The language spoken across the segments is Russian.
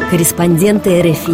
Корреспонденты РФИ.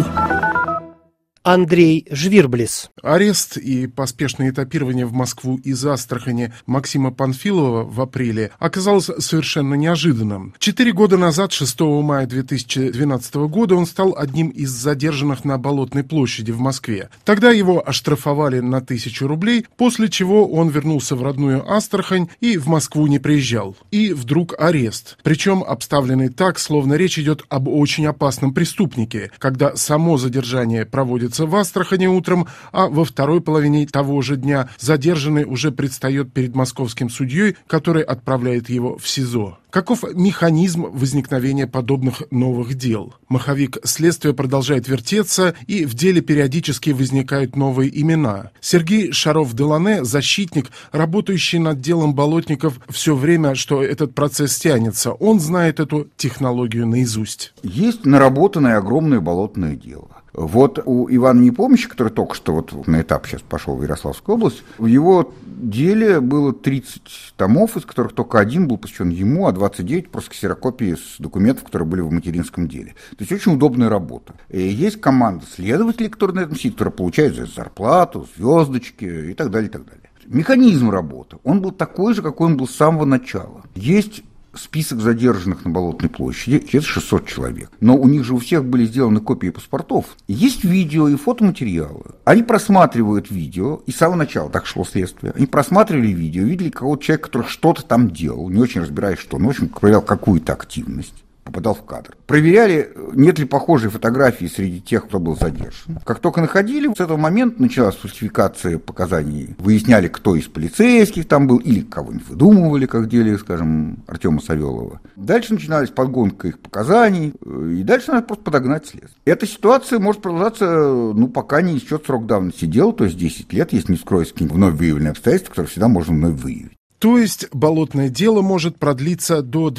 Андрей Жвирблис. Арест и поспешное этапирование в Москву из Астрахани Максима Панфилова в апреле оказалось совершенно неожиданным. 4 года назад, 6 мая 2012 года, он стал одним из задержанных на Болотной площади в Москве. Тогда его оштрафовали на 1000 рублей, после чего он вернулся в родную Астрахань и в Москву не приезжал. И вдруг арест. Причем обставленный так, словно речь идет об очень опасном преступнике, когда само задержание проводится в Астрахани утром, а во второй половине того же дня задержанный уже предстает перед московским судьей, который отправляет его в СИЗО. Каков механизм возникновения подобных новых дел? Маховик следствия продолжает вертеться, и в деле периодически возникают новые имена. Сергей Шаров-Делане – защитник, работающий над делом болотников все время, что этот процесс тянется. Он знает эту технологию наизусть. Есть наработанное огромное болотное дело. Вот у Ивана Непомнящего, который только что вот на этап сейчас пошел в Ярославскую область, в его деле было 30 томов, из которых только один был посвящен ему, а 29 просто ксерокопии с документов, которые были в материнском деле. То есть очень удобная работа. И есть команда следователей, которые на этом сидят, которые получают за зарплату, звездочки и так далее, и так далее. Механизм работы, он был такой же, какой он был с самого начала. Есть список задержанных на Болотной площади, это 600 человек. Но у них же у всех были сделаны копии паспортов. Есть видео и фотоматериалы. Они просматривают видео, и с самого начала так шло следствие. Они просматривали видео, видели какого-то человека, который что-то там делал, не очень разбираясь, что, но, в общем, проявлял какую-то активность. Попадал в кадр. Проверяли, нет ли похожей фотографии среди тех, кто был задержан. Как только находили, с этого момента началась фальсификация показаний. Выясняли, кто из полицейских там был, или кого-нибудь выдумывали, как в деле, скажем, Артема Савелова. Дальше начиналась подгонка их показаний, и дальше надо просто подогнать следствие. Эта ситуация может продолжаться, пока не истечет срок давности дела, то есть 10 лет, если не вскроются какие-нибудь вновь выявленные обстоятельства, которые всегда можно вновь выявить. То есть болотное дело может продлиться до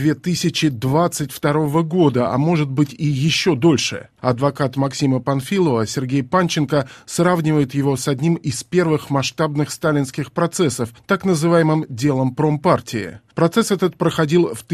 2022 года, а может быть и еще дольше. Адвокат Максима Панфилова Сергей Панченко сравнивает его с одним из первых масштабных сталинских процессов, так называемым делом промпартии. Процесс этот проходил в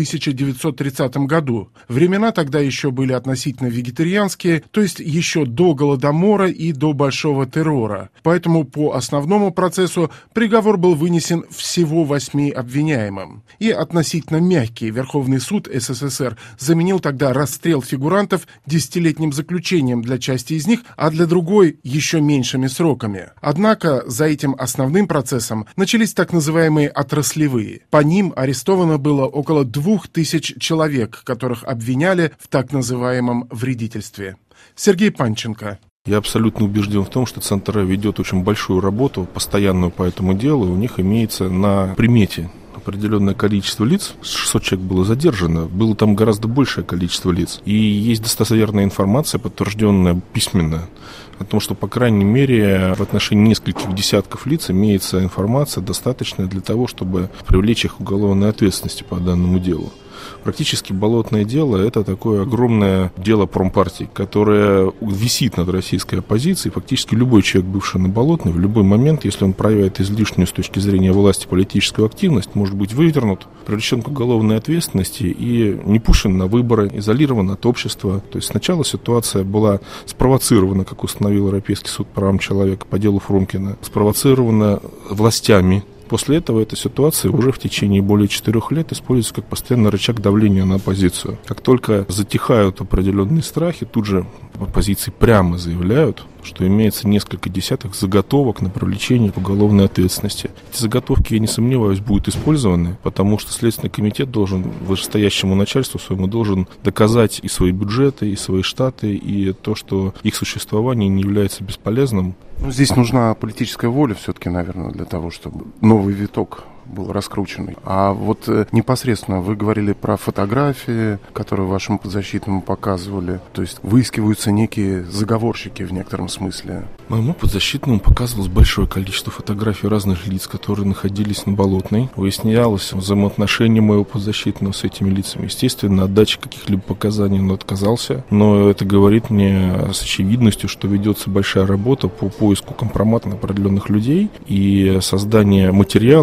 1930 году. Времена тогда еще были относительно вегетарианские, то есть еще до Голодомора и до Большого террора. Поэтому по основному процессу приговор был вынесен всего 8 обвиняемым. И относительно мягкий Верховный суд СССР заменил тогда расстрел фигурантов 10-летним заключением для части из них, а для другой еще меньшими сроками. Однако за этим основным процессом начались так называемые отраслевые. По ним арестовано было около 2000 человек, которых обвиняли в так называемом вредительстве. Сергей Панченко. Я абсолютно убежден в том, что Центр ведет очень большую работу, постоянную по этому делу. У них имеется на примете определенное количество лиц, 600 человек было задержано, было там гораздо большее количество лиц. И есть достоверная информация, подтвержденная письменно, о том, что, по крайней мере, в отношении нескольких десятков лиц имеется информация, достаточная для того, чтобы привлечь их к уголовной ответственности по данному делу. Практически болотное дело – это такое огромное дело промпартии, которое висит над российской оппозицией. Фактически любой человек, бывший на Болотной, в любой момент, если он проявляет излишнюю с точки зрения власти политическую активность, может быть вывернут, привлечен к уголовной ответственности и не пущен на выборы, изолирован от общества. То есть сначала ситуация была спровоцирована, как установил Европейский суд по правам человека по делу Фрумкина, спровоцирована властями. После этого эта ситуация уже в течение более 4 лет используется как постоянный рычаг давления на оппозицию. Как только затихают определенные страхи, тут же оппозиции прямо заявляют, что имеется несколько десяток заготовок на привлечение к уголовной ответственности. Эти заготовки, я не сомневаюсь, будут использованы, потому что Следственный комитет должен, вышестоящему начальству своему, должен доказать и свои бюджеты, и свои штаты, и то, что их существование не является бесполезным. Здесь нужна политическая воля все-таки, наверное, для того, чтобы новый виток был раскрученный. А вот непосредственно вы говорили про фотографии, которые вашему подзащитному показывали. То есть выискиваются некие заговорщики в некотором смысле. Моему подзащитному показывалось большое количество фотографий разных лиц, которые находились на Болотной. Выяснялось взаимоотношение моего подзащитного с этими лицами. Естественно, от дачи каких-либо показаний он отказался. Но это говорит мне с очевидностью, что ведется большая работа по поиску компромата на определенных людей и создание материала, который в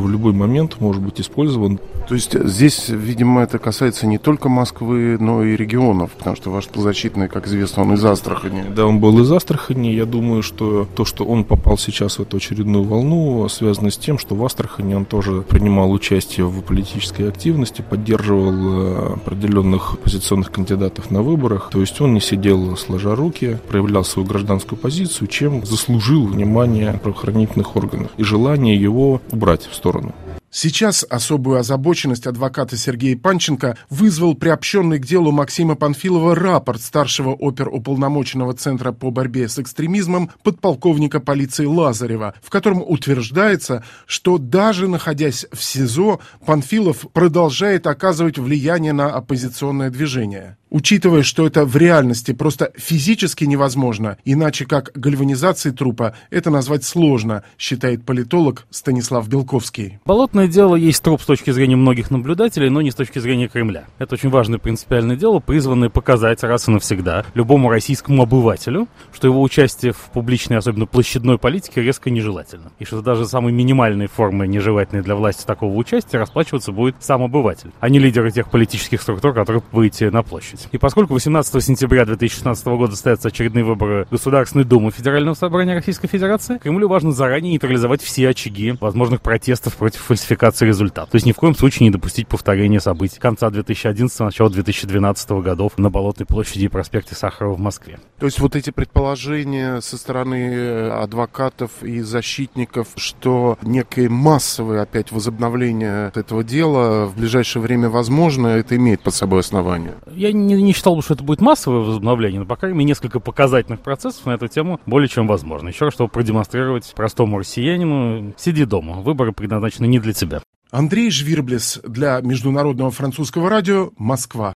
в любой момент может быть использован. То есть здесь, видимо, это касается не только Москвы, но и регионов, потому что ваш подзащитный, как известно, он из Астрахани. Да, он был из Астрахани. Я думаю, что то, что он попал сейчас в эту очередную волну, связано с тем, что в Астрахани он тоже принимал участие в политической активности, поддерживал определенных оппозиционных кандидатов на выборах. То есть он не сидел сложа руки, проявлял свою гражданскую позицию, чем заслужил внимание правоохранительных органов и желание его убрать в сторону. Сейчас особую озабоченность адвоката Сергея Панченко вызвал приобщенный к делу Максима Панфилова рапорт старшего оперуполномоченного Центра по борьбе с экстремизмом подполковника полиции Лазарева, в котором утверждается, что даже находясь в СИЗО, Панфилов продолжает оказывать влияние на оппозиционное движение. Учитывая, что это в реальности просто физически невозможно, иначе как гальванизацией трупа это назвать сложно, считает политолог Станислав Белковский. Болотное дело есть труп с точки зрения многих наблюдателей, но не с точки зрения Кремля. Это очень важное принципиальное дело, призванное показать раз и навсегда любому российскому обывателю, что его участие в публичной, особенно площадной политике, резко нежелательно. И что даже самой минимальной формой нежелательной для власти такого участия расплачиваться будет сам обыватель, а не лидеры тех политических структур, которые выйти на площадь. И поскольку 18 сентября 2016 года состоятся очередные выборы Государственной Думы Федерального собрания Российской Федерации, Кремлю важно заранее нейтрализовать все очаги возможных протестов против фальсификации результатов. То есть ни в коем случае не допустить повторения событий конца 2011 начала 2012 годов на Болотной площади и проспекте Сахарова в Москве. То есть вот эти предположения со стороны адвокатов и защитников, что некое массовое опять возобновление этого дела в ближайшее время возможно, это имеет под собой основание? Я не считал бы, что это будет массовое возобновление, но, по крайней мере, несколько показательных процессов на эту тему более чем возможно. Еще раз, чтобы продемонстрировать простому россиянину: сиди дома, выборы предназначены не для тебя. Андрей Жвирблис для Международного французского радио, Москва.